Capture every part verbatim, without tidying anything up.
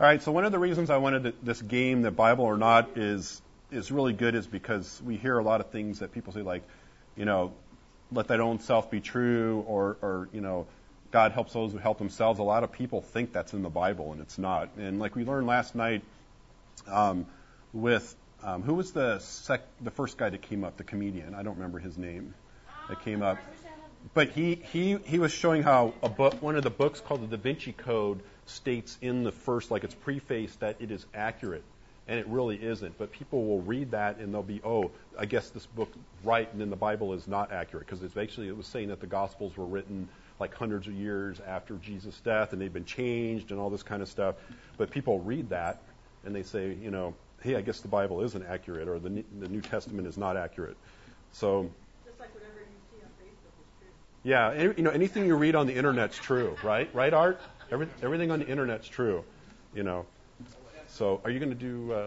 All right, so one of the reasons I wanted to, this game, the Bible or not, is is really good is because we hear a lot of things that people say, like, you know, let thine own self be true, or, or you know, God helps those who help themselves. A lot of people think that's in the Bible, and it's not. And like we learned last night um, with, um, who was the sec, the first guy that came up, the comedian? I don't remember his name that came up. But he, he, he was showing how a book, one of the books called the Da Vinci Code states in the first, like it's prefaced, that it is accurate. And it really isn't. But people will read that and they'll be, oh, I guess this book's right, and then the Bible is not accurate. Because it's actually, it was saying that the Gospels were written like hundreds of years after Jesus' death, and they've been changed and all this kind of stuff. But people read that and they say, you know, hey, I guess the Bible isn't accurate, or the, the New Testament is not accurate. So, just like whatever you see on Facebook is true. yeah, any, you know, anything you read on the internet's true, right? Right, Art? Every, everything on the internet's true, you know. So, are you going to do uh,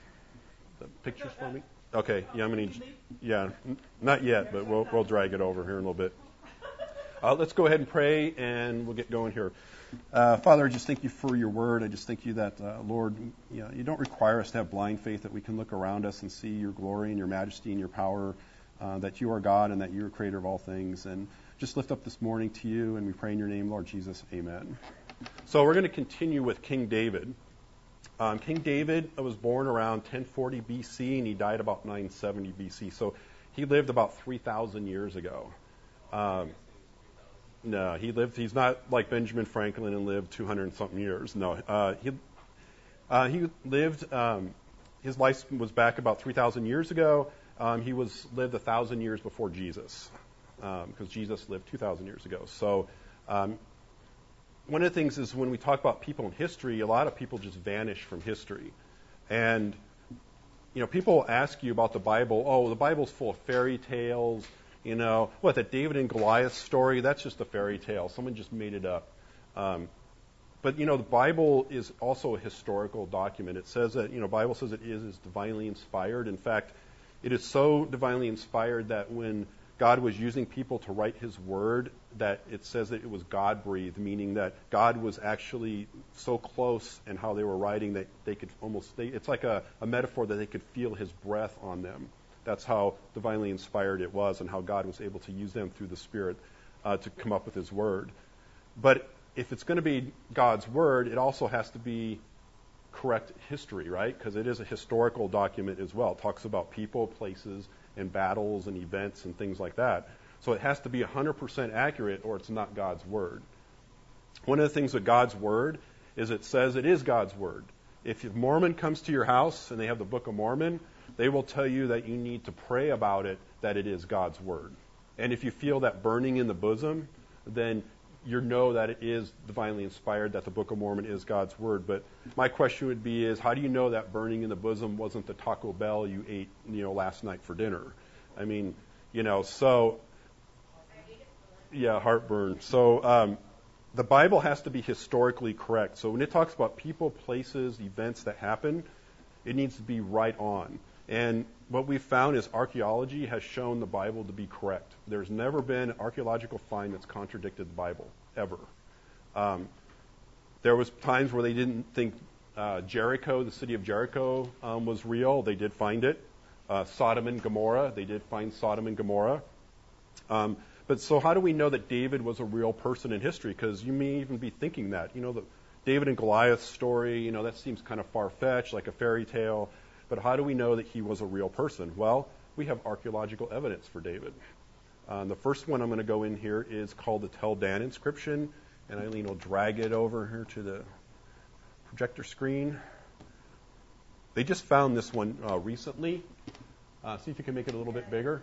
the pictures for me? Okay, yeah, I'm going to. Yeah, n- not yet, but we'll we'll drag it over here in a little bit. Uh, let's go ahead and pray, and we'll get going here. Uh, Father, I just thank you for your word. I just thank you that, uh, Lord, you know, you don't require us to have blind faith, that we can look around us and see your glory and your majesty and your power, uh, that you are God and that you are creator of all things. And just lift up this morning to you, and we pray in your name, Lord Jesus. Amen. So we're going to continue with King David. Um, King David was born around ten forty B C, and he died about nine seventy B C. So he lived about three thousand years ago. Um, no, he lived. He's not like Benjamin Franklin and lived two hundred and something years. No, uh, he uh, he lived. Um, his life was back about three thousand years ago. Um, he was lived a thousand years before Jesus, because um, Jesus lived two thousand years ago. So. Um, One of the things is when we talk about people in history, a lot of people just vanish from history. And, you know, people ask you about the Bible, oh, the Bible's full of fairy tales, you know, what, that David and Goliath story, that's just a fairy tale. Someone just made it up. Um, but, you know, the Bible is also a historical document. It says that, you know, the Bible says it is, is divinely inspired. In fact, it is so divinely inspired that when God was using people to write his word, that it says that it was God-breathed, meaning that God was actually so close in how they were writing that they could almost, they, it's like a, a metaphor that they could feel his breath on them. That's how divinely inspired it was, and how God was able to use them through the Spirit uh, to come up with his word. But if it's going to be God's word, it also has to be correct history, right? Because it is a historical document as well. It talks about people, places, and battles and events and things like that. So it has to be one hundred percent accurate, or it's not God's word. One of the things with God's word is it says it is God's word. If a Mormon comes to your house and they have the Book of Mormon, they will tell you that you need to pray about it, that it is God's word. And if you feel that burning in the bosom, then you know that it is divinely inspired, that the Book of Mormon is God's word. But my question would be is, how do you know that burning in the bosom wasn't the Taco Bell you ate, you know, last night for dinner? I mean, you know, so, yeah, heartburn. So um, the Bible has to be historically correct. So when it talks about people, places, events that happen, it needs to be right on. And what we've found is archaeology has shown the Bible to be correct. There's never been an archaeological find that's contradicted the Bible, ever. Um, there was times where they didn't think uh, Jericho, the city of Jericho, um, was real. They did find it. Uh, Sodom and Gomorrah, they did find Sodom and Gomorrah. Um, but so how do we know that David was a real person in history? Because you may even be thinking that. You know, the David and Goliath story, you know, that seems kind of far-fetched, like a fairy tale. But how do we know that he was a real person? Well, we have archaeological evidence for David. Um, the first one I'm going to go in here is called the Tel Dan inscription. And Eileen will drag it over here to the projector screen. They just found this one uh, recently. Uh, see if you can make it a little bit bigger.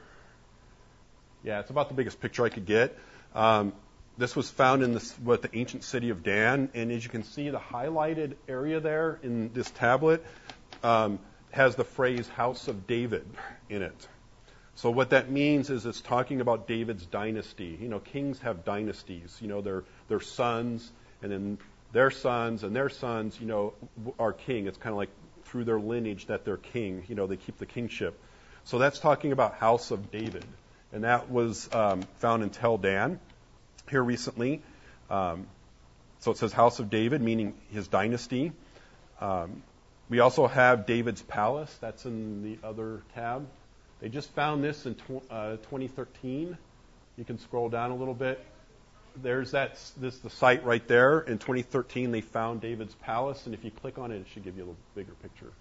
Yeah, it's about the biggest picture I could get. Um, this was found in this, what, the ancient city of Dan. And as you can see, the highlighted area there in this tablet um, has the phrase House of David in it. So what that means is it's talking about David's dynasty. You know, kings have dynasties. You know, their their sons, and then their sons, and their sons, you know, are king. It's kind of like through their lineage that they're king. You know, they keep the kingship. So that's talking about House of David. And that was um, found in Tel Dan here recently. Um, so it says House of David, meaning his dynasty. Um, we also have David's Palace. That's in the other tab. They just found this in tw- uh, twenty thirteen. You can scroll down a little bit. There's that. This the site right there. In twenty thirteen, they found David's Palace, and if you click on it, it should give you a little bigger picture.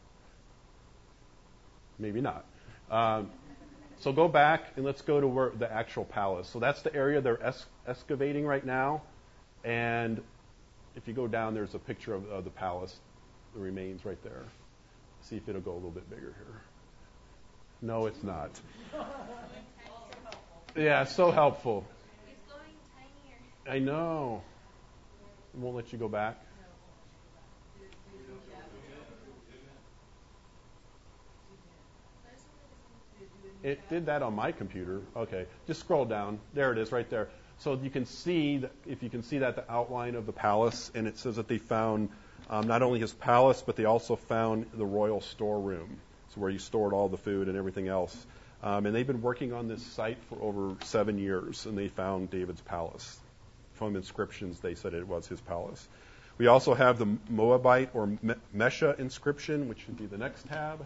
Maybe not. Um, so go back and let's go to where the actual palace. So that's the area they're es- excavating right now, and if you go down, there's a picture of, of the palace, the remains right there. See if it'll go a little bit bigger here. No, it's not. Yeah, so helpful. It's going tinier. I know. It won't let you go back. It did that on my computer. Okay, just scroll down. There it is, right there. So you can see, that, if you can see that, the outline of the palace, and it says that they found um, not only his palace, but they also found the royal storeroom, so where he stored all the food and everything else. Um, and they've been working on this site for over seven years, and they found David's palace. From inscriptions, they said it was his palace. We also have the Moabite or Mesha inscription, which would be the next tab.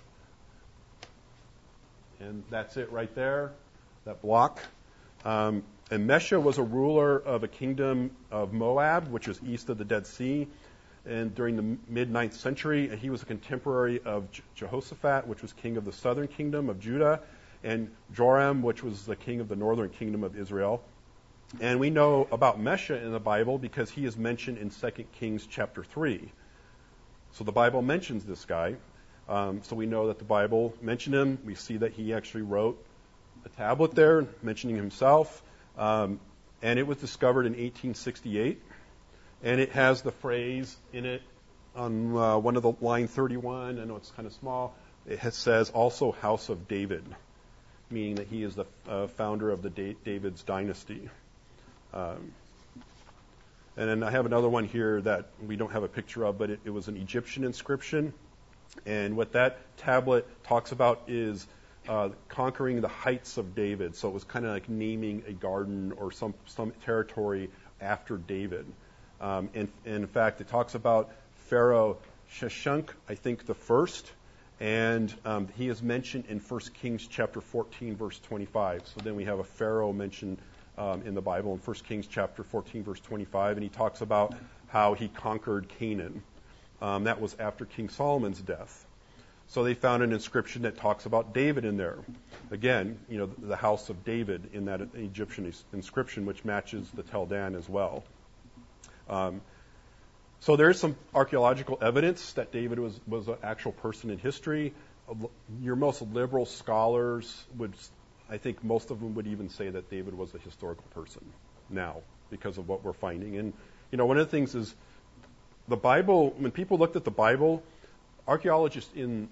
And that's it right there, that block. Um, and Mesha was a ruler of a kingdom of Moab, which was east of the Dead Sea, and during the mid-ninth century. And he was a contemporary of Jehoshaphat, which was king of the southern kingdom of Judah, and Joram, which was the king of the northern kingdom of Israel. And we know about Mesha in the Bible because he is mentioned in Second Kings chapter three. So the Bible mentions this guy. Um, so we know that the Bible mentioned him. We see that he actually wrote a tablet there mentioning himself. Um, and it was discovered in eighteen sixty-eight. And it has the phrase in it on uh, one of the line thirty-one. I know it's kind of small. It has, says also House of David, meaning that he is the uh, founder of the da- David's dynasty. Um, and then I have another one here that we don't have a picture of, but it, it was an Egyptian inscription. And what that tablet talks about is uh, conquering the heights of David. So it was kind of like naming a garden or some, some territory after David. Um, and, and in fact, it talks about Pharaoh Sheshonq, I think the first, and um, he is mentioned in First Kings chapter fourteen, verse twenty-five. So then we have a Pharaoh mentioned um, in the Bible in First Kings chapter fourteen, verse twenty-five, and he talks about how he conquered Canaan. Um, that was after King Solomon's death. So they found an inscription that talks about David in there. Again, you know, the house of David in that Egyptian inscription, which matches the Tel Dan as well. Um, so there is some archaeological evidence that David was, was an actual person in history. Your most liberal scholars would, I think most of them would even say that David was a historical person now because of what we're finding. And, you know, one of the things is the Bible, when people looked at the Bible, archaeologists in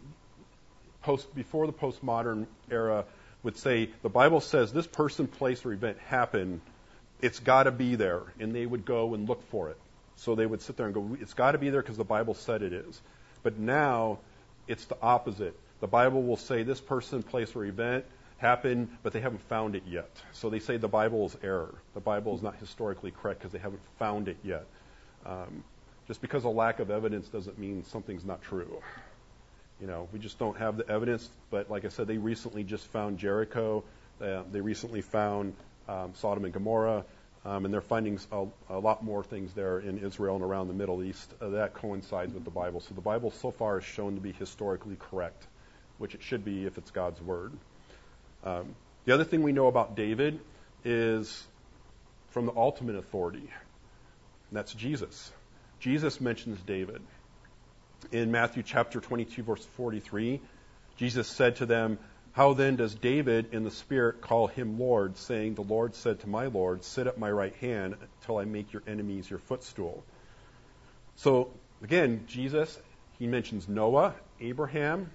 post before the postmodern era would say the Bible says this person, place, or event happened. It's got to be there, and they would go and look for it. So they would sit there and go, it's got to be there because the Bible said it is. But now it's the opposite. The Bible will say this person, place, or event happened, but they haven't found it yet. So they say the Bible is error. The Bible is not historically correct because they haven't found it yet. Um, just because of lack of evidence doesn't mean something's not true. You know, we just don't have the evidence. But like I said, they recently just found Jericho. Uh, they recently found um, Sodom and Gomorrah. Um, and they're finding a, a lot more things there in Israel and around the Middle East. Uh, that coincides with the Bible. So the Bible so far is shown to be historically correct, which it should be if it's God's Word. Um, the other thing we know about David is from the ultimate authority, and that's Jesus. Jesus mentions David. In Matthew chapter twenty-two, verse forty-three, Jesus said to them, "How then does David in the Spirit call him Lord, saying, 'The Lord said to my Lord, sit at my right hand till I make your enemies your footstool.'" So, again, Jesus, he mentions Noah, Abraham,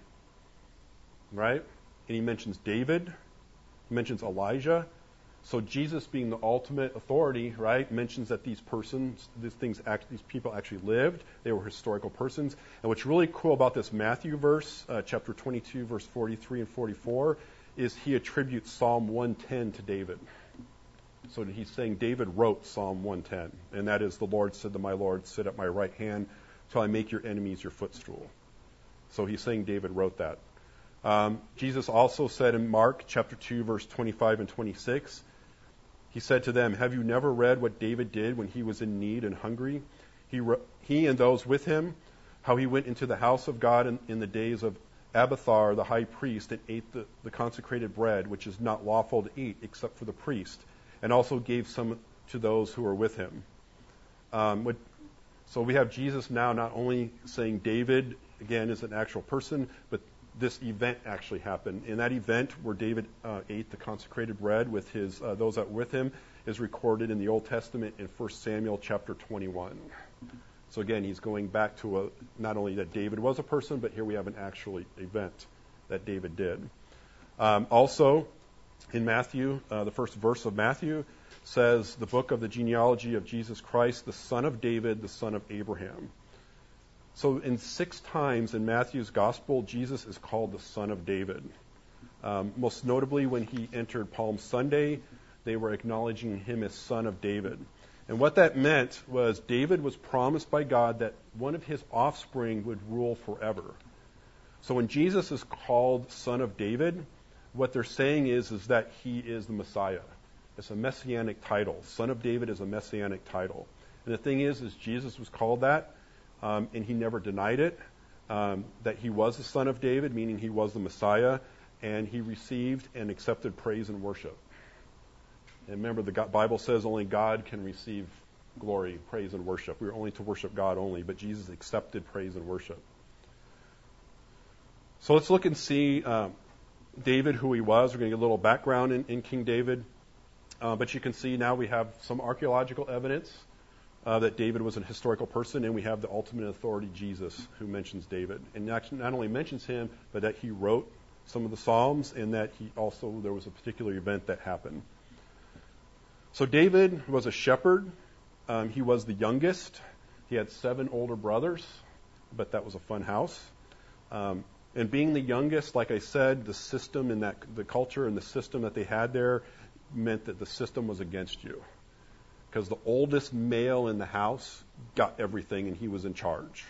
right? And he mentions David. He mentions Elijah. So Jesus, being the ultimate authority, right, mentions that these persons, these things, act, these people actually lived. They were historical persons. And what's really cool about this Matthew verse, uh, chapter twenty-two, verse forty-three and forty-four, is he attributes Psalm one ten to David. So he's saying David wrote Psalm one ten, and that is, "The Lord said to my Lord, sit at my right hand till I make your enemies your footstool. So he's saying David wrote that. Um, Jesus also said in Mark chapter two, verse twenty-five and twenty-six, he said to them, have you never read what David did when he was in need and hungry? He, he and those with him, how he went into the house of God in, in the days of Abiathar the high priest and ate the, the consecrated bread, which is not lawful to eat except for the priest, and also gave some to those who were with him. Um, what, so we have Jesus now not only saying David, again, is an actual person, but this event actually happened. In that event where David uh, ate the consecrated bread with his uh, those that were with him is recorded in the Old Testament in First Samuel chapter twenty-one. So again, he's going back to a, not only that David was a person, but here we have an actual event that David did. Um, also, in Matthew, uh, the first verse of Matthew says, the book of the genealogy of Jesus Christ, the son of David, the son of Abraham. So in six times in Matthew's gospel, Jesus is called the son of David. Um, most notably, when he entered Palm Sunday, they were acknowledging him as son of David. And what that meant was David was promised by God that one of his offspring would rule forever. So when Jesus is called son of David, what they're saying is, is that he is the Messiah. It's a messianic title. Son of David is a messianic title. And the thing is, is Jesus was called that, um, and he never denied it, um, that he was the son of David, meaning he was the Messiah, and he received and accepted praise and worship. And remember, the Bible says only God can receive glory, praise, and worship. We are only to worship God only, but Jesus accepted praise and worship. So let's look and see um, David, who he was. We're going to get a little background in, in King David. Uh, but you can see now we have some archaeological evidence uh, that David was a historical person, and we have the ultimate authority, Jesus, who mentions David. And not, not only mentions him, but that he wrote some of the Psalms, and that he also, there was a particular event that happened. So David was a shepherd. Um, he was the youngest. He had seven older brothers, but that was a fun house. Um, and being the youngest, like I said, the system and that the culture and the system that they had there meant that the system was against you, because the oldest male in the house got everything, and he was in charge.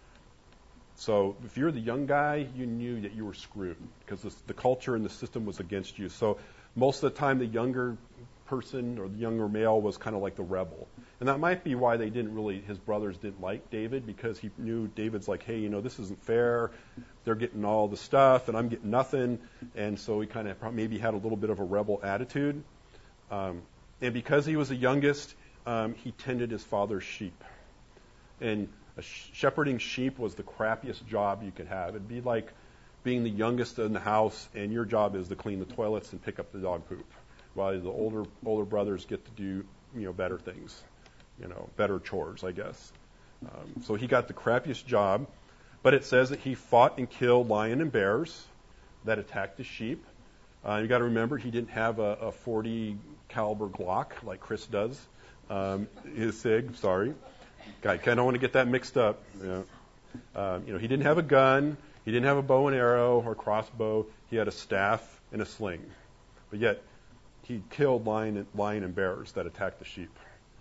So if you're the young guy, you knew that you were screwed, because the, the culture and the system was against you. So most of the time, the younger person or the younger male was kind of like the rebel. And that might be why they didn't really, his brothers didn't like David, because he knew David's like, hey, you know, this isn't fair. They're getting all the stuff and I'm getting nothing. And so he kind of maybe had a little bit of a rebel attitude. Um, and because he was the youngest, um, he tended his father's sheep. And a sh- shepherding sheep was the crappiest job you could have. It'd be like being the youngest in the house, and your job is to clean the toilets and pick up the dog poop, while the older older brothers get to do, you know, better things, you know, better chores, I guess. Um, so he got the crappiest job, but it says that he fought and killed lion and bears that attacked the sheep. Uh, you got to remember, he didn't have a, a forty caliber Glock like Chris does. Um, his Sig, sorry, I kind of want to get that mixed up. Yeah. Um, you know, he didn't have a gun. He didn't have a bow and arrow or crossbow. He had a staff and a sling, but yet he killed lion and, lion and bears that attacked the sheep.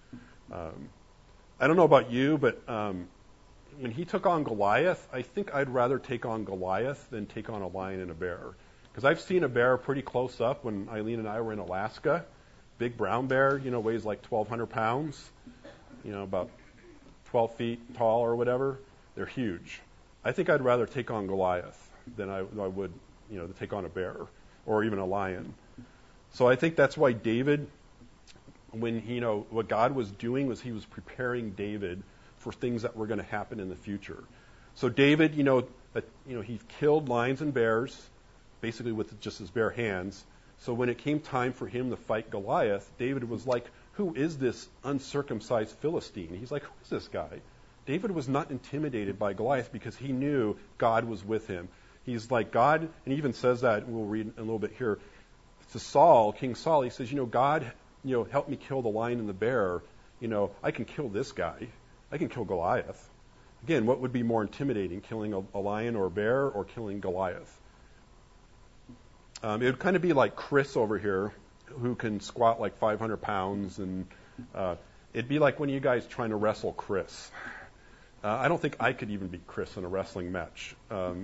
Um, I don't know about you, but um, when he took on Goliath, I think I'd rather take on Goliath than take on a lion and a bear. Because I've seen a bear pretty close up when Eileen and I were in Alaska. Big brown bear, you know, weighs like twelve hundred pounds, you know, about twelve feet tall or whatever. They're huge. I think I'd rather take on Goliath than I, I would, you know, to take on a bear or even a lion. So I think that's why David, when, you know, what God was doing was he was preparing David for things that were going to happen in the future. So David, you know, uh, you know, he killed lions and bears, basically with just his bare hands. So when it came time for him to fight Goliath, David was like, who is this uncircumcised Philistine? He's like, who is this guy? David was not intimidated by Goliath because he knew God was with him. He's like, God, and he even says that, we'll read a little bit here, to Saul, King Saul, he says, you know, God, you know, help me kill the lion and the bear. You know, I can kill this guy. I can kill Goliath. Again, what would be more intimidating, killing a, a lion or a bear or killing Goliath? Um, it would kind of be like Chris over here, who can squat like five hundred pounds, and uh, it'd be like one of you guys trying to wrestle Chris. Uh, I don't think I could even beat Chris in a wrestling match. Um,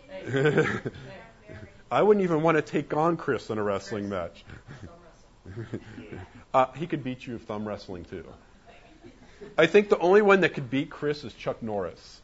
I wouldn't even want to take on Chris in a wrestling match. uh, he could beat you thumb wrestling too. I think the only one that could beat Chris is Chuck Norris.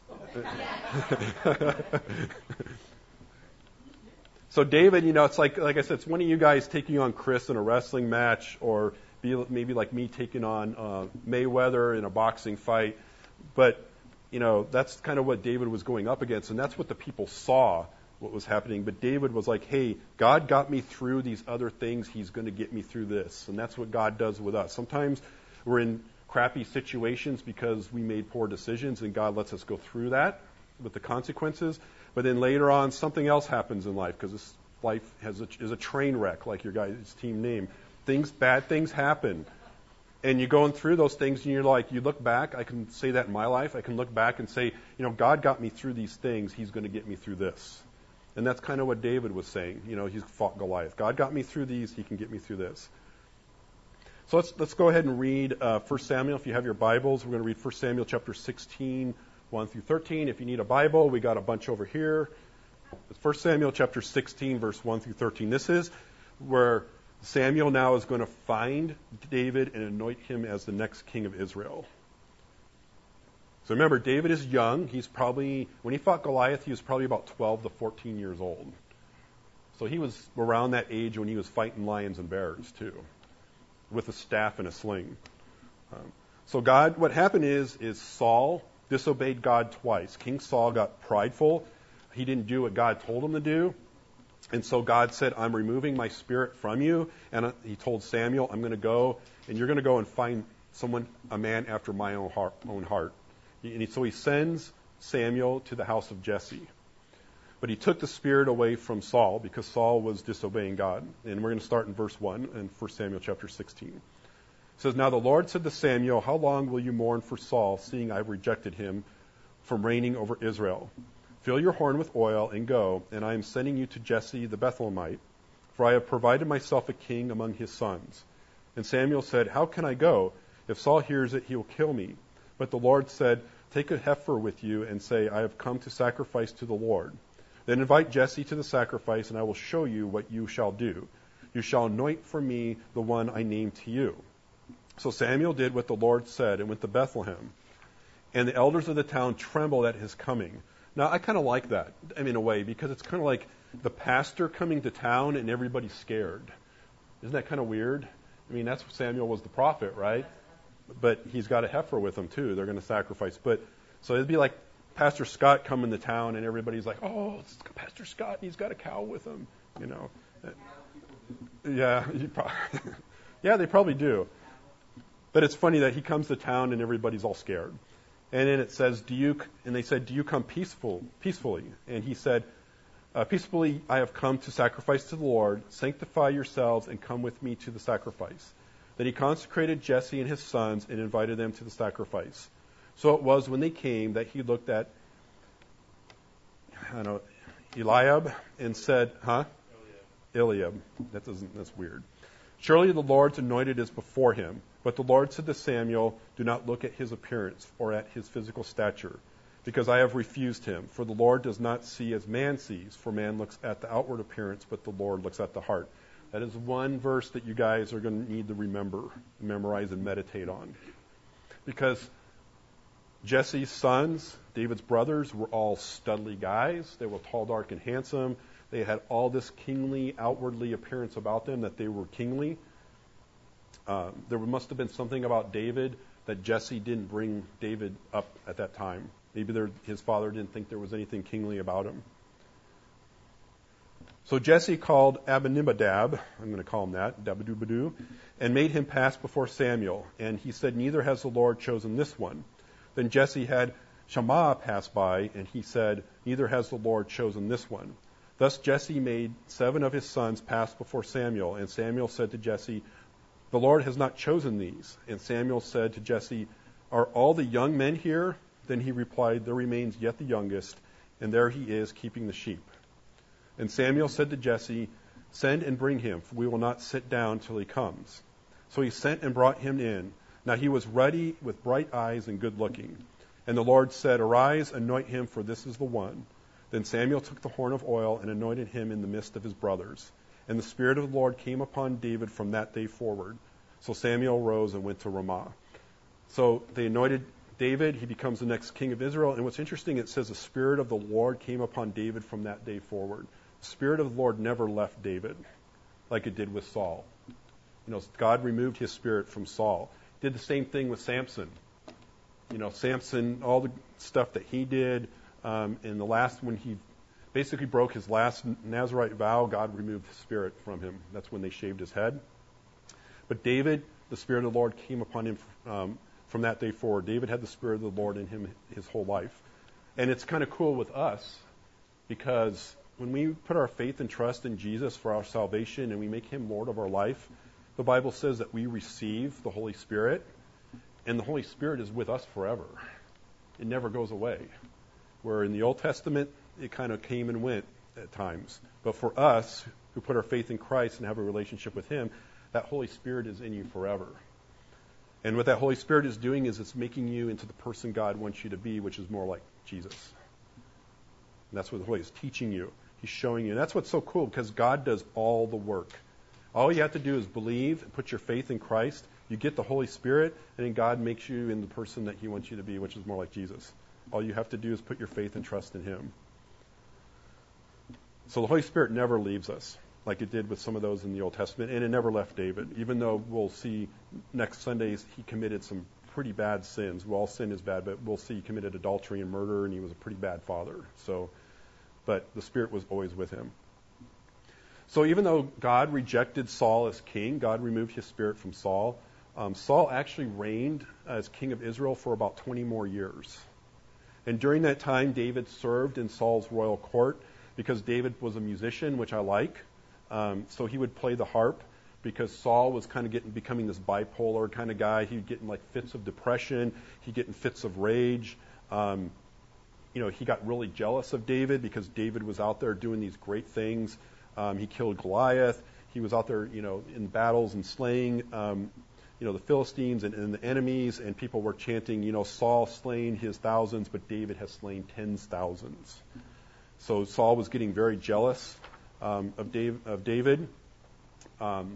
So David, you know, it's like like I said, it's one of you guys taking on Chris in a wrestling match, or be, maybe like me taking on uh, Mayweather in a boxing fight. But you know, that's kind of what David was going up against, and that's what the people saw, what was happening. But David was like, hey, God got me through these other things. He's going to get me through this. And that's what God does with us. Sometimes we're in crappy situations because we made poor decisions, and God lets us go through that with the consequences. But then later on, something else happens in life, because this life has a, is a train wreck, like your guys' team name. Things, bad things happen. And you're going through those things, and you're like, you look back. I can say that in my life. I can look back and say, you know, God got me through these things. He's going to get me through this. And that's kind of what David was saying. You know, he fought Goliath. God got me through these. He can get me through this. So let's let's go ahead and read uh, First Samuel. If you have your Bibles, we're going to read First Samuel chapter sixteen, one through thirteen. If you need a Bible, we got a bunch over here. First Samuel chapter sixteen, verse one through thirteen. This is where Samuel now is going to find David and anoint him as the next king of Israel. So remember, David is young. He's probably, when he fought Goliath, he was probably about twelve to fourteen years old. So he was around that age when he was fighting lions and bears, too, with a staff and a sling. Um, so God, what happened is, is Saul disobeyed God twice. King Saul got prideful. He didn't do what God told him to do. And so God said, I'm removing my spirit from you. And he told Samuel, I'm going to go, and you're going to go and find someone, a man after my own heart. Own heart. And so he sends Samuel to the house of Jesse. But he took the spirit away from Saul because Saul was disobeying God. And we're going to start in verse one in First Samuel chapter sixteen. It says, Now the Lord said to Samuel, How long will you mourn for Saul, seeing I've rejected him from reigning over Israel? Fill your horn with oil and go, and I am sending you to Jesse the Bethlehemite, for I have provided myself a king among his sons. And Samuel said, How can I go? If Saul hears it, he will kill me. But the Lord said, Take a heifer with you and say, I have come to sacrifice to the Lord. Then invite Jesse to the sacrifice, and I will show you what you shall do. You shall anoint for me the one I name to you. So Samuel did what the Lord said and went to Bethlehem. And the elders of the town trembled at his coming. Now, I kind of like that, I mean, in a way, because it's kind of like the pastor coming to town and everybody's scared. Isn't that kind of weird? I mean, that's Samuel was the prophet, right? But he's got a heifer with him, too. They're going to sacrifice. But so it'd be like Pastor Scott coming to town and everybody's like, oh, it's Pastor Scott, and he's got a cow with him, you know. Yeah, you probably, yeah, they probably do. But it's funny that he comes to town and everybody's all scared. And then it says, do you, and they said, do you come peaceful, peacefully? And he said, uh, peacefully I have come to sacrifice to the Lord. Sanctify yourselves and come with me to the sacrifice. Then he consecrated Jesse and his sons and invited them to the sacrifice. So it was when they came that he looked at, I don't know, Eliab and said, huh? Eliab. Eliab. That doesn't, that's weird. Surely the Lord's anointed is before him. But the Lord said to Samuel, Do not look at his appearance or at his physical stature, because I have refused him. For the Lord does not see as man sees, for man looks at the outward appearance, but the Lord looks at the heart. That is one verse that you guys are going to need to remember, memorize, and meditate on. Because Jesse's sons, David's brothers, were all studly guys. They were tall, dark, and handsome. They had all this kingly, outwardly appearance about them, that they were kingly. Uh, there must have been something about David that Jesse didn't bring David up at that time. Maybe there, his father didn't think there was anything kingly about him. So Jesse called Abinadab, I'm going to call him that, Dabadubadu, and made him pass before Samuel. And he said, Neither has the Lord chosen this one. Then Jesse had Shammah pass by, and he said, Neither has the Lord chosen this one. Thus Jesse made seven of his sons pass before Samuel. And Samuel said to Jesse, The Lord has not chosen these. And Samuel said to Jesse, Are all the young men here? Then he replied, There remains yet the youngest, and there he is keeping the sheep. And Samuel said to Jesse, Send and bring him, for we will not sit down till he comes. So he sent and brought him in. Now he was ruddy, with bright eyes and good looking. And the Lord said, Arise, anoint him, for this is the one. Then Samuel took the horn of oil and anointed him in the midst of his brothers. And the Spirit of the Lord came upon David from that day forward. So Samuel rose and went to Ramah. So they anointed David. He becomes the next king of Israel. And what's interesting, it says the Spirit of the Lord came upon David from that day forward. The Spirit of the Lord never left David like it did with Saul. You know, God removed his spirit from Saul. Did the same thing with Samson. You know, Samson, all the stuff that he did, um, in the last, when he basically broke his last Nazirite vow, God removed his spirit from him. That's when they shaved his head. But David, the Spirit of the Lord came upon him um, from that day forward. David had the Spirit of the Lord in him his whole life. And it's kind of cool with us because when we put our faith and trust in Jesus for our salvation and we make him Lord of our life, the Bible says that we receive the Holy Spirit, and the Holy Spirit is with us forever. It never goes away. Where in the Old Testament, it kind of came and went at times. But for us, who put our faith in Christ and have a relationship with him, that Holy Spirit is in you forever. And what that Holy Spirit is doing is it's making you into the person God wants you to be, which is more like Jesus. And that's what the Holy is teaching you. He's showing you. And that's what's so cool, because God does all the work. All you have to do is believe and put your faith in Christ. You get the Holy Spirit, and then God makes you in the person that he wants you to be, which is more like Jesus. All you have to do is put your faith and trust in him. So the Holy Spirit never leaves us, like it did with some of those in the Old Testament, and it never left David, even though we'll see next Sundays he committed some pretty bad sins. Well, all sin is bad, but we'll see he committed adultery and murder, and he was a pretty bad father. So, but the Spirit was always with him. So even though God rejected Saul as king, God removed his spirit from Saul. Um, Saul actually reigned as king of Israel for about twenty more years. And during that time, David served in Saul's royal court because David was a musician, which I like. Um, so he would play the harp because Saul was kind of getting becoming this bipolar kind of guy. He'd get in like fits of depression. He'd get in fits of rage. Um, you know, he got really jealous of David because David was out there doing these great things. Um, he killed Goliath. He was out there, you know, in battles and slaying, um, you know, the Philistines and, and the enemies. And people were chanting, you know, Saul slain his thousands, but David has slain tens thousands. So Saul was getting very jealous um, of, Dave, of David. Um,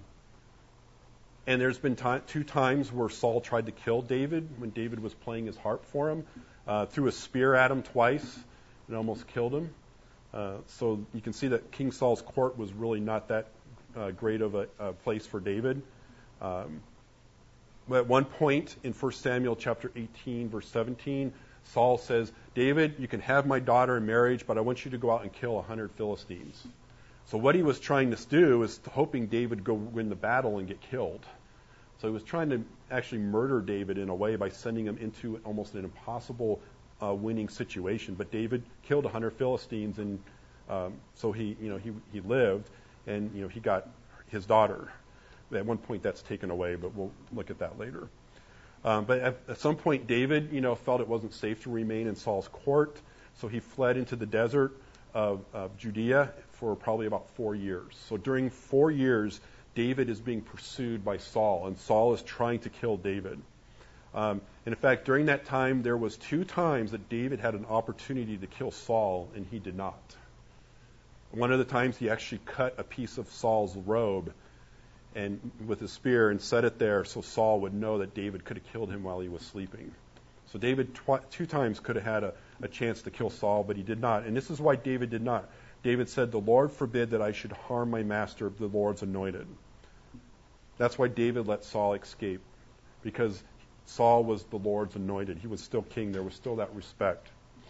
and there's been time, two times where Saul tried to kill David when David was playing his harp for him. Uh, threw a spear at him twice and almost killed him. Uh, so you can see that King Saul's court was really not that uh, great of a, a place for David. Um, but at one point in First Samuel chapter eighteen, verse seventeen, Saul says, David, you can have my daughter in marriage, but I want you to go out and kill a hundred Philistines. So what he was trying to do is hoping David go win the battle and get killed. So he was trying to actually murder David in a way by sending him into almost an impossible uh, winning situation. But David killed a hundred Philistines, and um, so he, you know, he he lived, and you know he got his daughter. At one point, that's taken away, but we'll look at that later. Um, but at, at some point, David, you know, felt it wasn't safe to remain in Saul's court, so he fled into the desert of, of Judea for probably about four years. So during four years, David is being pursued by Saul, and Saul is trying to kill David. Um, and in fact, during that time, there was two times that David had an opportunity to kill Saul, and he did not. One of the times, he actually cut a piece of Saul's robe and with his spear and set it there so Saul would know that David could have killed him while he was sleeping. So David tw- two times could have had a, a chance to kill Saul, but he did not. And this is why David did not. David said, the Lord forbid that I should harm my master, the Lord's anointed. That's why David let Saul escape, because Saul was the Lord's anointed. He was still king. There was still that respect.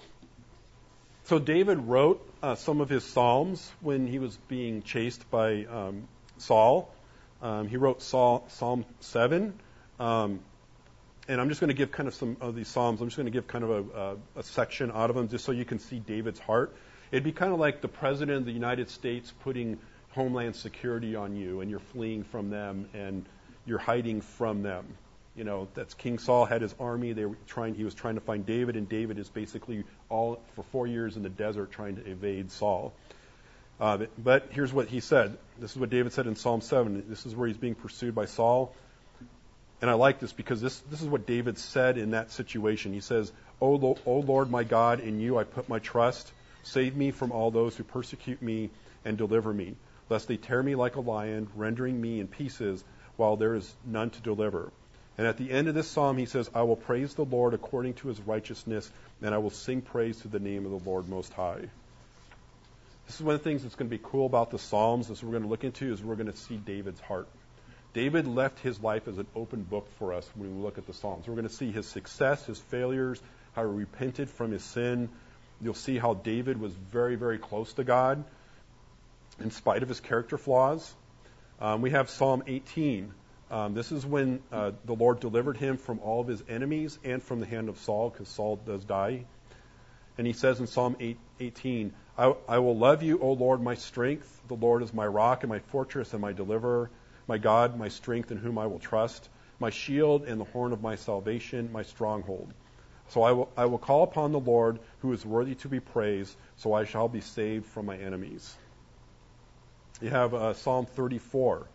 So David wrote uh, some of his psalms when he was being chased by um, Saul. Um, he wrote Saul, Psalm seven. Um, and I'm just going to give kind of some of these psalms. I'm just going to give kind of a, a, a section out of them just so you can see David's heart. It'd be kind of like the President of the United States putting Homeland Security on you, and you're fleeing from them, and you're hiding from them. You know, that's King Saul had his army. They were trying. He was trying to find David, and David is basically all for four years in the desert trying to evade Saul. Uh, but, but here's what he said. This is what David said in Psalm seven. This is where he's being pursued by Saul. And I like this because this, this is what David said in that situation. He says, O, Lo- O Lord my God, in you I put my trust. Save me from all those who persecute me and deliver me, lest they tear me like a lion, rendering me in pieces while there is none to deliver. And at the end of this psalm, he says, I will praise the Lord according to his righteousness, and I will sing praise to the name of the Lord Most High. This is one of the things that's going to be cool about the Psalms, as we're going to look into, is we're going to see David's heart. David left his life as an open book for us when we look at the Psalms. We're going to see his success, his failures, how he repented from his sin. You'll see how David was very, very close to God in spite of his character flaws. Um, we have Psalm eighteen. Um, this is when uh, the Lord delivered him from all of his enemies and from the hand of Saul, because Saul does die. And he says in Psalm eighteen, I, I will love you, O Lord, my strength. The Lord is my rock and my fortress and my deliverer, my God, my strength in whom I will trust, my shield and the horn of my salvation, my stronghold. So I will, I will call upon the Lord, who is worthy to be praised, so I shall be saved from my enemies. You have uh, Psalm thirty-four.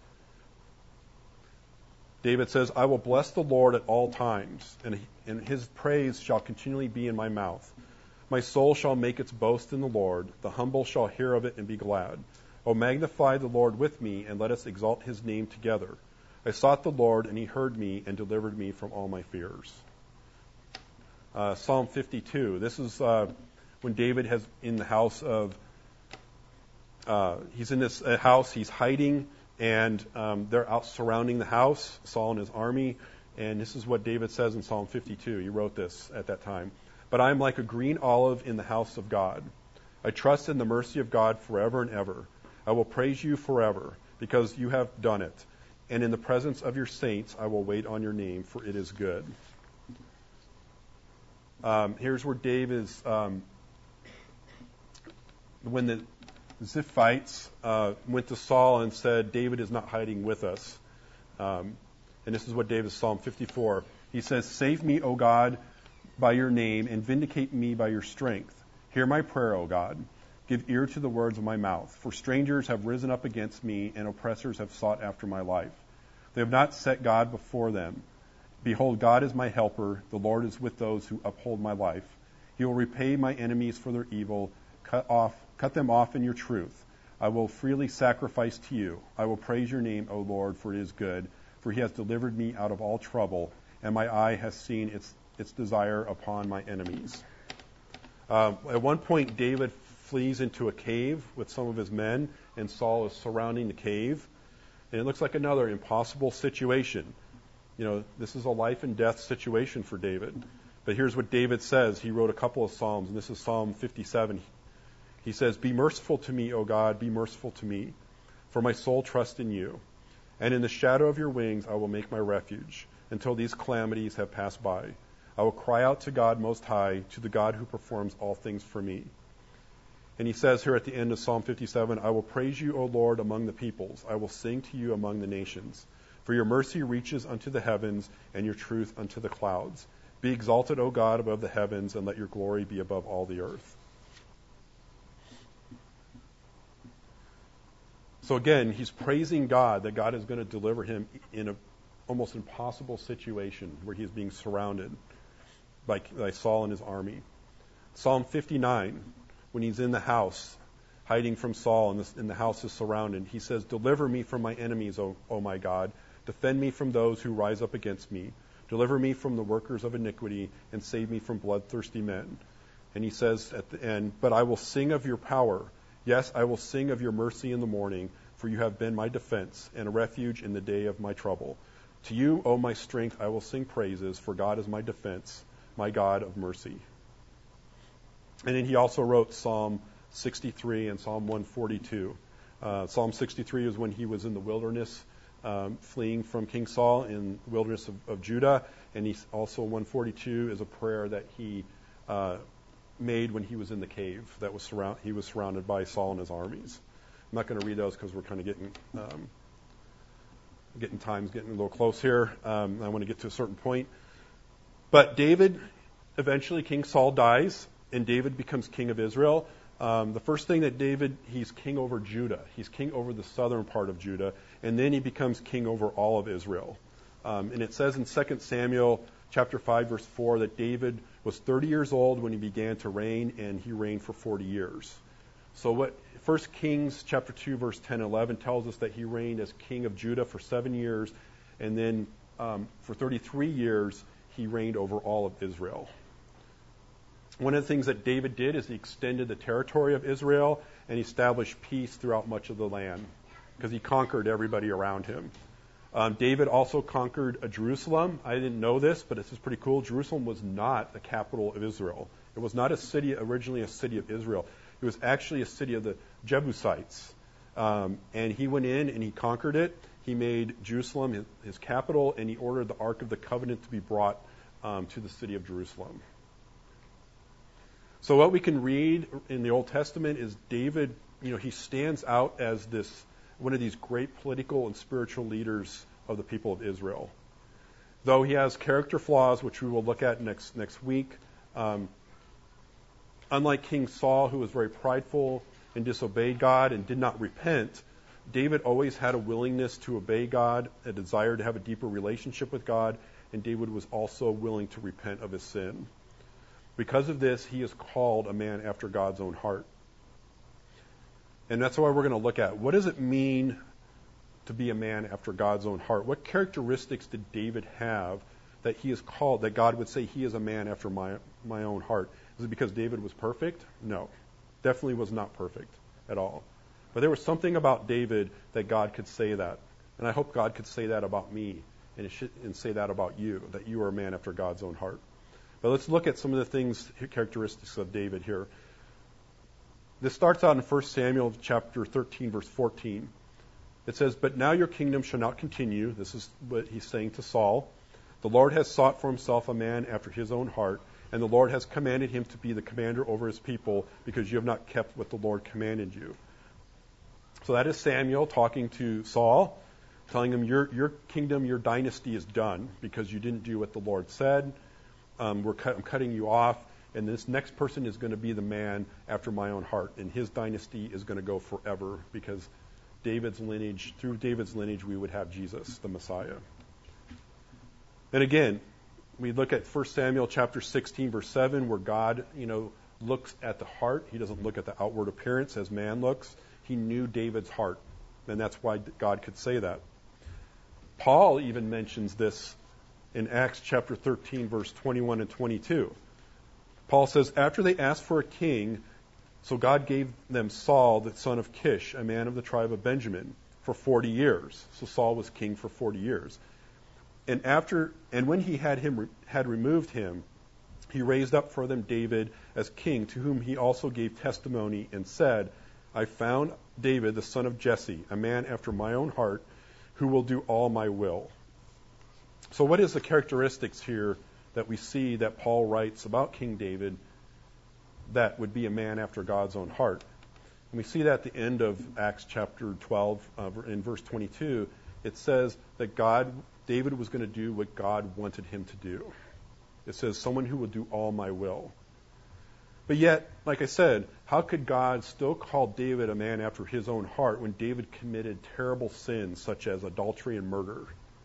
David says, I will bless the Lord at all times, and, and his praise shall continually be in my mouth. My soul shall make its boast in the Lord. The humble shall hear of it and be glad. O magnify the Lord with me, and let us exalt his name together. I sought the Lord, and he heard me and delivered me from all my fears. Uh, Psalm fifty-two. This is uh, when David has in the house of, uh, he's in this uh, house, he's hiding, and um, they're out surrounding the house, Saul and his army. And this is what David says in Psalm fifty-two. He wrote this at that time. But I am like a green olive in the house of God. I trust in the mercy of God forever and ever. I will praise you forever, because you have done it. And in the presence of your saints, I will wait on your name, for it is good. Um, here's where David is, um, when the Ziphites uh, went to Saul and said, David is not hiding with us. Um, and this is what David, Psalm fifty-four. He says, save me, O God, by your name, and vindicate me by your strength. Hear my prayer, O God. Give ear to the words of my mouth. For strangers have risen up against me, and oppressors have sought after my life. They have not set God before them. Behold, God is my helper. The Lord is with those who uphold my life. He will repay my enemies for their evil. Cut off, cut them off in your truth. I will freely sacrifice to you. I will praise your name, O Lord, for it is good. For he has delivered me out of all trouble, and my eye has seen its its desire upon my enemies. Uh, at one point, David flees into a cave with some of his men, and Saul is surrounding the cave. And it looks like another impossible situation. You know, this is a life and death situation for David. But here's what David says. He wrote a couple of Psalms, and this is Psalm fifty-seven. He says, be merciful to me, O God, be merciful to me, for my soul trusts in you. And in the shadow of your wings I will make my refuge, until these calamities have passed by. I will cry out to God Most High, to the God who performs all things for me. And he says here at the end of Psalm fifty-seven, I will praise you, O Lord, among the peoples. I will sing to you among the nations. For your mercy reaches unto the heavens, and your truth unto the clouds. Be exalted, O God, above the heavens, and let your glory be above all the earth. So again, he's praising God, that God is going to deliver him in an almost impossible situation where he's being surrounded by, by Saul and his army. Psalm fifty-nine, when he's in the house, hiding from Saul, and, this, and the house is surrounded, he says, deliver me from my enemies, O, o my God. Defend me from those who rise up against me. Deliver me from the workers of iniquity, and save me from bloodthirsty men. And he says at the end, but I will sing of your power. Yes, I will sing of your mercy in the morning, for you have been my defense and a refuge in the day of my trouble. To you, O my strength, I will sing praises, for God is my defense, my God of mercy. And then he also wrote Psalm sixty-three and Psalm one forty-two. Uh, Psalm sixty-three is when he was in the wilderness, um, fleeing from King Saul in the wilderness of, of Judah. And he also one forty-two is a prayer that he uh, made when he was in the cave that was surround. He was surrounded by Saul and his armies. I'm not going to read those because we're kind of getting um, getting time's getting a little close here. Um, I want to get to a certain point. But David, eventually King Saul dies, and David becomes king of Israel. Um, the first thing that David, he's king over Judah. He's king over the southern part of Judah, and then he becomes king over all of Israel. Um, and it says in Second Samuel chapter five, verse four, that David was thirty years old when he began to reign, and he reigned for forty years. So what First Kings chapter two, verse ten and eleven tells us that he reigned as king of Judah for seven years, and then um, for thirty-three years he reigned over all of Israel. One of the things that David did is he extended the territory of Israel and he established peace throughout much of the land because he conquered everybody around him. Um, David also conquered uh, Jerusalem. I didn't know this, but this is pretty cool. Jerusalem was not the capital of Israel. It was not a city, originally a city of Israel. It was actually a city of the Jebusites. Um, and he went in and he conquered it. He made Jerusalem his, his capital, and he ordered the Ark of the Covenant to be brought um, to the city of Jerusalem. So what we can read in the Old Testament is David, you know, he stands out as this one of these great political and spiritual leaders of the people of Israel. Though he has character flaws, which we will look at next next week, um, unlike King Saul, who was very prideful and disobeyed God and did not repent, David always had a willingness to obey God, a desire to have a deeper relationship with God, and David was also willing to repent of his sin. Because of this, he is called a man after God's own heart. And that's why we're going to look at, what does it mean to be a man after God's own heart? What characteristics did David have that he is called, that God would say he is a man after my, my own heart? Is it because David was perfect? No. Definitely was not perfect at all. But there was something about David that God could say that. And I hope God could say that about me and, it should, and say that about you, that you are a man after God's own heart. But let's look at some of the things, characteristics of David here. This starts out in First Samuel chapter thirteen, verse fourteen. It says, "But now your kingdom shall not continue." This is what he's saying to Saul. "The Lord has sought for himself a man after his own heart, and the Lord has commanded him to be the commander over his people, because you have not kept what the Lord commanded you." So that is Samuel talking to Saul, telling him, your, your kingdom, your dynasty is done because you didn't do what the Lord said. Um, we're cut, I'm cutting you off, and this next person is going to be the man after my own heart, and his dynasty is going to go forever because David's lineage, through David's lineage, we would have Jesus, the Messiah. And again, we look at First Samuel chapter sixteen, verse seven, where God, you know, looks at the heart. He doesn't look at the outward appearance as man looks. He knew David's heart, and that's why God could say that. Paul even mentions this in Acts chapter thirteen, verse twenty-one and twenty-two. Paul says, "After they asked for a king, so God gave them Saul, the son of Kish, a man of the tribe of Benjamin, for forty years." So Saul was king for forty years. And after, and when he had him had removed him, he raised up for them David as king, to whom he also gave testimony and said, "I found David, the son of Jesse, a man after my own heart, who will do all my will." So what is the characteristics here that we see that Paul writes about King David that would be a man after God's own heart? And we see that at the end of Acts chapter twelve, uh, in verse twenty-two. It says that God, David was going to do what God wanted him to do. It says, "Someone who will do all my will." But yet, like I said, how could God still call David a man after his own heart when David committed terrible sins such as adultery and murder?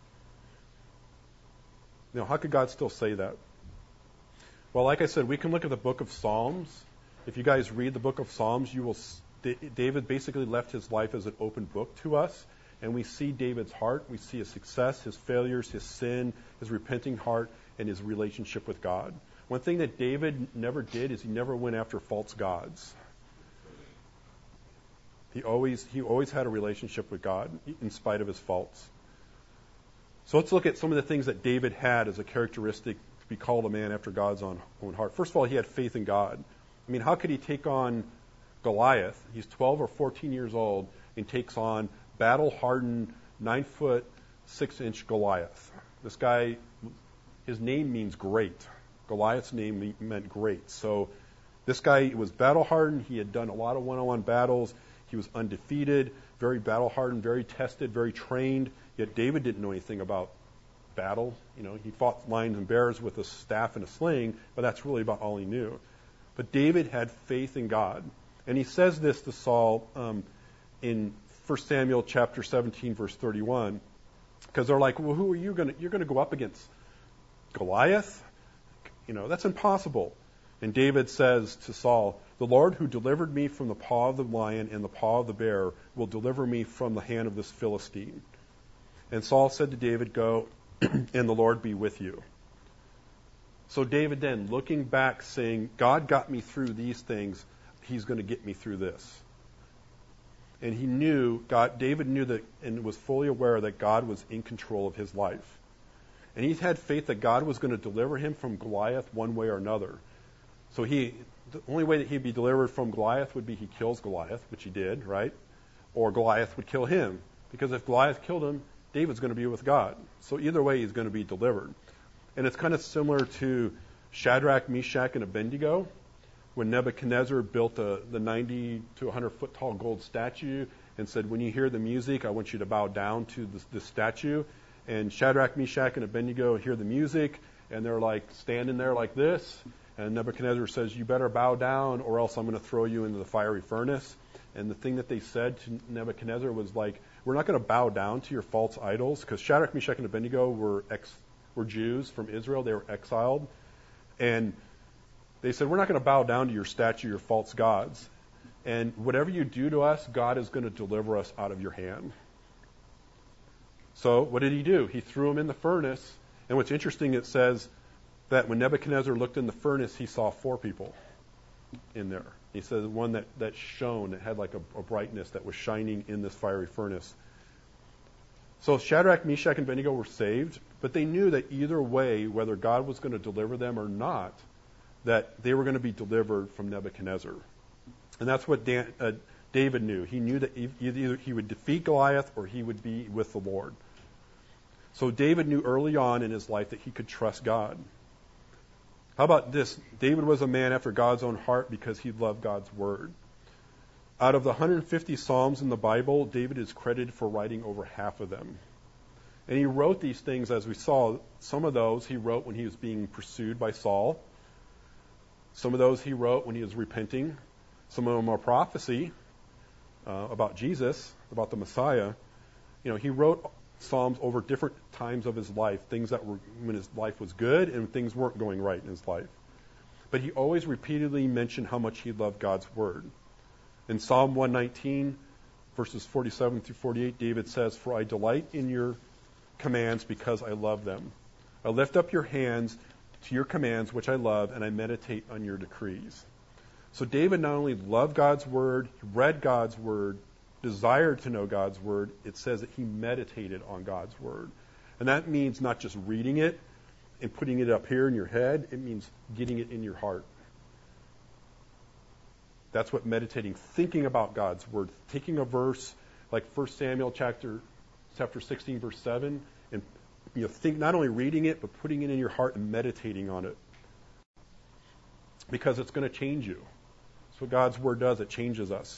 You know, how could God still say that? Well, like I said, we can look at the book of Psalms. If you guys read the book of Psalms, you will. David basically left his life as an open book to us, and we see David's heart. We see his success, his failures, his sin, his repenting heart, and his relationship with God. One thing that David never did is he never went after false gods. He always he always had a relationship with God in spite of his faults. So let's look at some of the things that David had as a characteristic to be called a man after God's own, own heart. First of all, he had faith in God. I mean, how could he take on Goliath? He's twelve or fourteen years old and takes on battle-hardened, nine foot, six inch Goliath. This guy, his name means great. Goliath's name meant great. So this guy was battle-hardened. He had done a lot of one-on-one battles. He was undefeated, very battle-hardened, very tested, very trained. Yet David didn't know anything about battle. You know, he fought lions and bears with a staff and a sling, but that's really about all he knew. But David had faith in God. And he says this to Saul um, in First Samuel chapter seventeen, verse thirty-one. Because they're like, well, who are you going to, you're going to go up against Goliath? You know, that's impossible. And David says to Saul, the Lord who delivered me from the paw of the lion and the paw of the bear will deliver me from the hand of this Philistine. And Saul said to David, go, and the Lord be with you. So David then, looking back, saying, God got me through these things, he's going to get me through this. And he knew, God, David knew that and was fully aware that God was in control of his life. And he had faith that God was going to deliver him from Goliath one way or another. So he, the only way that he'd be delivered from Goliath would be he kills Goliath, which he did, right? Or Goliath would kill him. Because if Goliath killed him, David's going to be with God. So either way, he's going to be delivered. And it's kind of similar to Shadrach, Meshach, and Abednego, when Nebuchadnezzar built a, the ninety to one hundred foot tall gold statue and said, when you hear the music, I want you to bow down to this, this statue. And Shadrach, Meshach, and Abednego hear the music, and they're like standing there like this. And Nebuchadnezzar says, you better bow down, or else I'm going to throw you into the fiery furnace. And the thing that they said to Nebuchadnezzar was like, we're not going to bow down to your false idols, because Shadrach, Meshach, and Abednego were ex, were Jews from Israel. They were exiled. And they said, we're not going to bow down to your statue, your false gods. And whatever you do to us, God is going to deliver us out of your hand. So what did he do? He threw him in the furnace. And what's interesting, it says that when Nebuchadnezzar looked in the furnace, he saw four people in there. He said one that, that shone, it had like a, a brightness that was shining in this fiery furnace. So Shadrach, Meshach, and Abednego were saved, but they knew that either way, whether God was going to deliver them or not, that they were going to be delivered from Nebuchadnezzar. And that's what Dan, uh, David knew. He knew that either he would defeat Goliath or he would be with the Lord. So David knew early on in his life that he could trust God. How about this? David was a man after God's own heart because he loved God's word. Out of the one hundred fifty Psalms in the Bible, David is credited for writing over half of them. And he wrote these things, as we saw. Some of those he wrote when he was being pursued by Saul. Some of those he wrote when he was repenting. Some of them are prophecy uh, about Jesus, about the Messiah. You know, he wrote Psalms over different times of his life, things that were when his life was good and things weren't going right in his life. But he always repeatedly mentioned how much he loved God's word. In Psalm one nineteen, verses forty-seven through forty-eight, David says, for I delight in your commands because I love them. I lift up your hands to your commands, which I love, and I meditate on your decrees. So David not only loved God's word, he read God's word, desired to know God's word, it says that he meditated on God's word. And that means not just reading it and putting it up here in your head, it means getting it in your heart. That's what meditating, thinking about God's word, taking a verse like First Samuel chapter chapter sixteen, verse seven, and you know, think not only reading it, but putting it in your heart and meditating on it. Because it's going to change you. That's what God's word does, it changes us.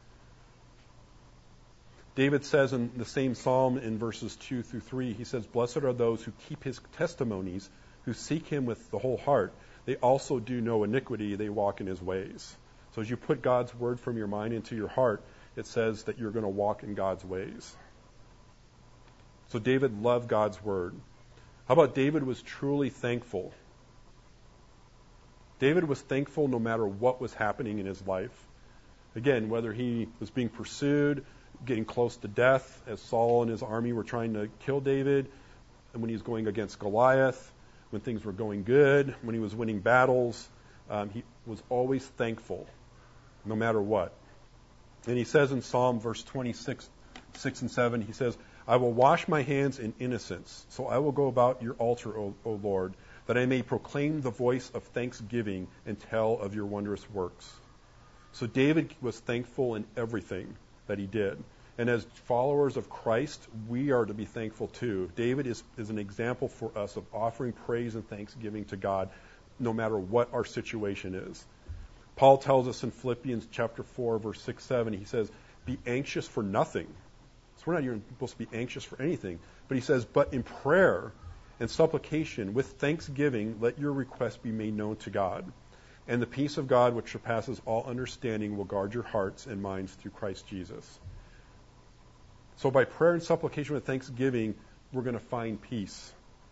David says in the same psalm in verses two through three, he says, blessed are those who keep his testimonies, who seek him with the whole heart. They also do no iniquity, they walk in his ways. So as you put God's word from your mind into your heart, it says that you're going to walk in God's ways. So David loved God's word. How about David was truly thankful? David was thankful no matter what was happening in his life. Again, whether he was being pursued, getting close to death, as Saul and his army were trying to kill David, and when he was going against Goliath, when things were going good, when he was winning battles, um, he was always thankful, no matter what. And he says in Psalm verse twenty-six, six and seven, he says, I will wash my hands in innocence, so I will go about your altar, O, o Lord, that I may proclaim the voice of thanksgiving and tell of your wondrous works. So David was thankful in everything that he did. And as followers of Christ, we are to be thankful too. David is, is an example for us of offering praise and thanksgiving to God no matter what our situation is. Paul tells us in Philippians chapter four, verse six, seven, he says, be anxious for nothing. So we're not even supposed to be anxious for anything. But he says, but in prayer and supplication with thanksgiving, let your requests be made known to God. And the peace of God, which surpasses all understanding, will guard your hearts and minds through Christ Jesus. So by prayer and supplication with thanksgiving, we're going to find peace,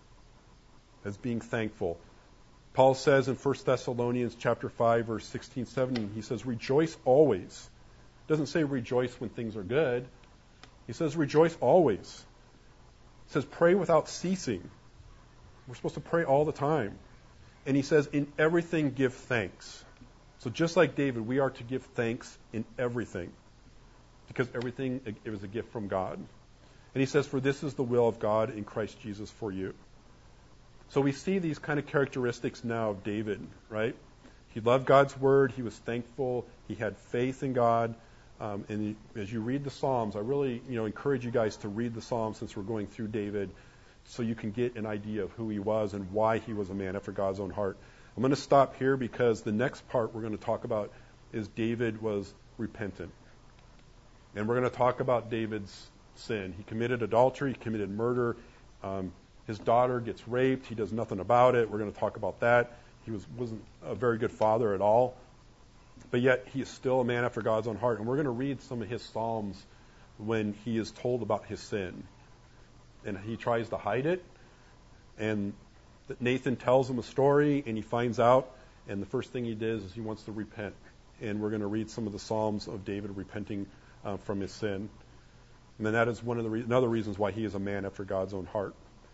as being thankful. Paul says in First Thessalonians chapter five, verse sixteen, seventeen, he says, rejoice always. It doesn't say rejoice when things are good. He says rejoice always. He says pray without ceasing. We're supposed to pray all the time. And he says in everything give thanks. So just like David, we are to give thanks in everything, because everything is a gift from God. And he says, for this is the will of God in Christ Jesus for you. So we see these kind of characteristics now of David, right? He loved God's word. He was thankful. He had faith in God. Um, and he, as you read the Psalms, I really, you know, encourage you guys to read the Psalms since we're going through David, so you can get an idea of who he was and why he was a man after God's own heart. I'm going to stop here because the next part we're going to talk about is David was repentant. And we're going to talk about David's sin. He committed adultery. He committed murder. Um, his daughter gets raped. He does nothing about it. We're going to talk about that. He was, wasn't a very good father at all. But yet he is still a man after God's own heart. And we're going to read some of his Psalms when he is told about his sin. And he tries to hide it. And Nathan tells him a story, and he finds out. And the first thing he does is he wants to repent. And we're going to read some of the Psalms of David repenting uh, from his sin. And then that is one of the re- another reasons why he is a man after God's own heart.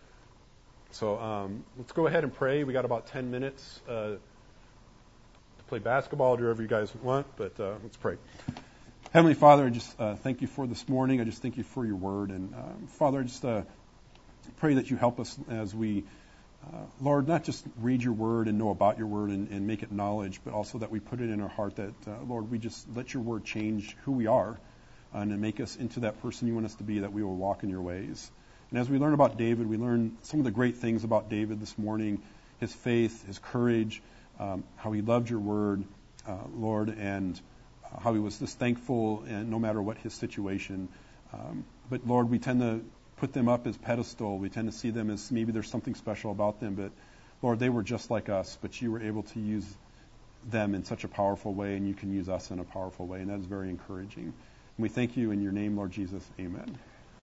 So um, let's go ahead and pray. We got about ten minutes uh, to play basketball, do whatever you guys want, but uh, let's pray. Heavenly Father, I just uh, thank you for this morning. I just thank you for your word. And um, Father, I just uh, pray that you help us as we, uh, Lord, not just read your word and know about your word and, and make it knowledge, but also that we put it in our heart that, uh, Lord, we just let your word change who we are and to make us into that person you want us to be, that we will walk in your ways. And as we learn about David, we learn some of the great things about David this morning, his faith, his courage, um, how he loved your word, uh, Lord, and uh, how he was just thankful and no matter what his situation. Um, but, Lord, we tend to put them up as pedestal. We tend to see them as maybe there's something special about them. But, Lord, they were just like us, but you were able to use them in such a powerful way, and you can use us in a powerful way, and that is very encouraging. And we thank you in your name, Lord Jesus. Amen.